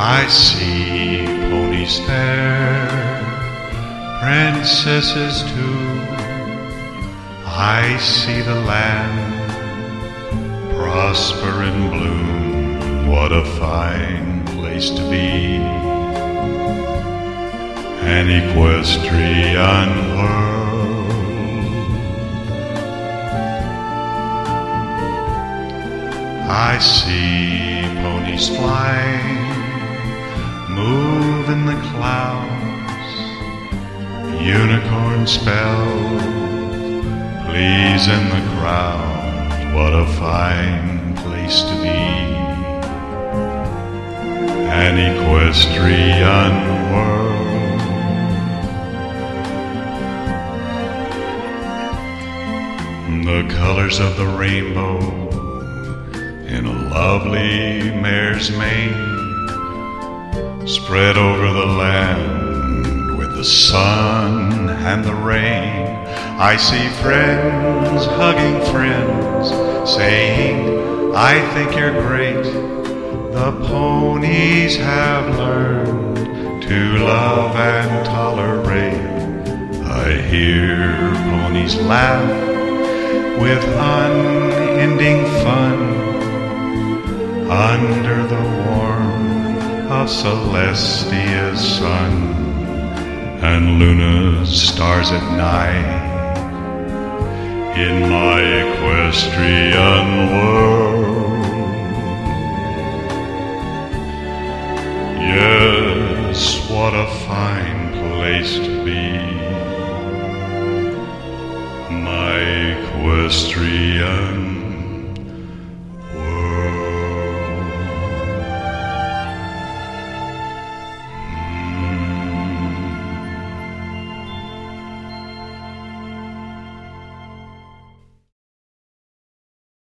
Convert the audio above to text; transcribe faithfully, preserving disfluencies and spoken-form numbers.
I see ponies fair, princesses too. I see the land prosper and bloom. What a fine place to be, an equestrian world. I see ponies flying, move in the clouds, unicorn spells please in the crowd. What a fine place to be, an equestrian world. The colors of the rainbow in a lovely mare's mane spread over the land with the sun and the rain. I see friends hugging friends, saying, I think you're great. The ponies have learned to love and tolerate. I hear ponies laugh with unending fun under the warmth of Celestia's sun and Luna's stars at night. In my equestrian world, yes, what a fine place to be, my equestrian